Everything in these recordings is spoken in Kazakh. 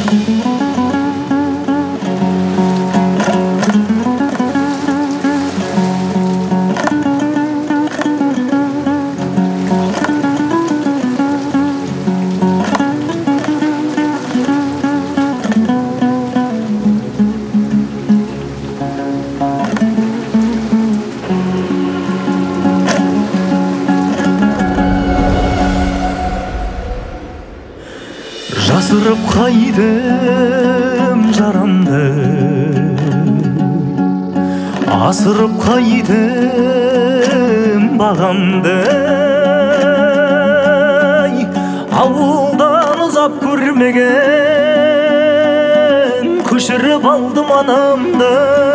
Жасырып қайдым жарамды, асырып қайдым бағамды. Ауылдан ұзап көрмеген, көшіріп алдым анамды.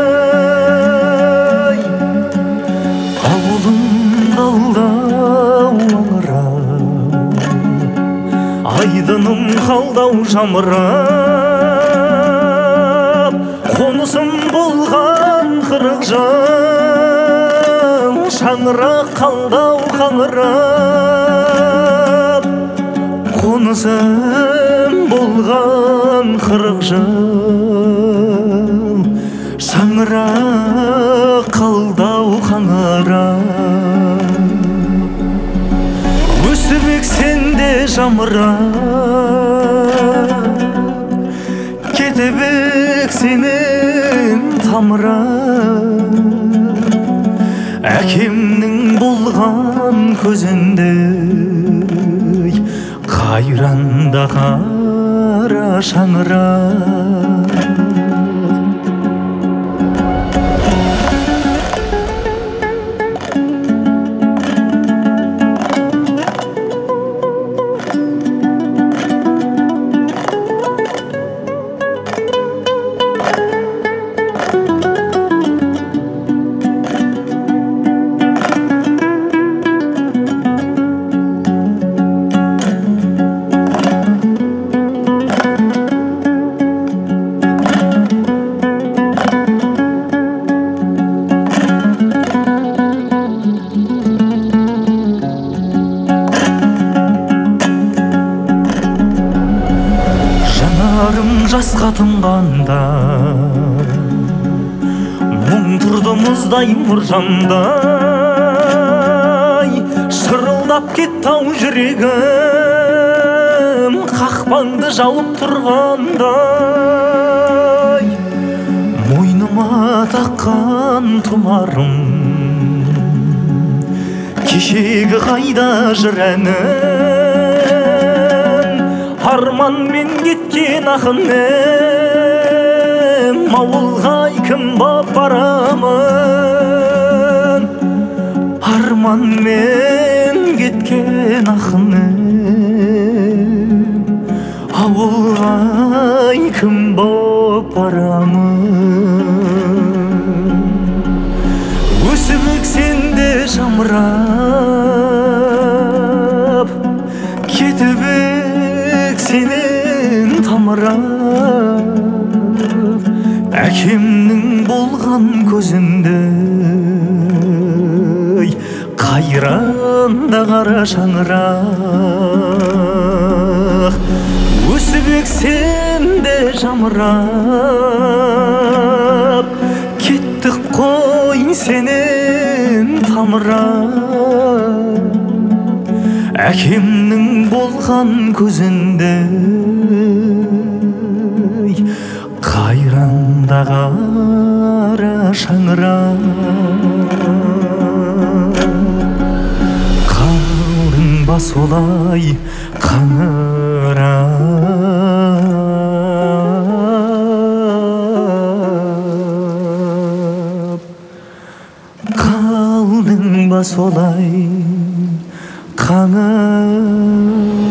Ауылым қалдау айдыным қалдау жамырап, қонысым болған қырық жыл, шаңырақ қалдау қаңырап. Қонысым болған қырық жыл, шаңырақ қалдау қаңырап. Өсіп сенде жамырап, кетіп сенен тамырап. Әкемнің болған көзіндей қайранда қара шаңырап. Жасқа тұнғанда мұң тұрды мұздай мұржандай, шырылдап кетті ау жүрегім қақпанды жауып тұрғандай. Мойныма таққан тұмарым кешегі қайда жүр әнім, арманмен кеткен ақыным, ауылға кім боп барамын. Арманмен кеткен ақыным, ауылға кім боп барамын. Өсіп сенде жамырап, кетіп сенен тамырап. Әкемнің болған көзіндей қайранда қара шаңырақ. Өсіп сенде жамырап, кеттік қой сенен тамырап. Әкемнің болған көзіндей қайранда қара шаңырақ. Қалдың ба солай қаңырап, қалдың ба солай қаңырап.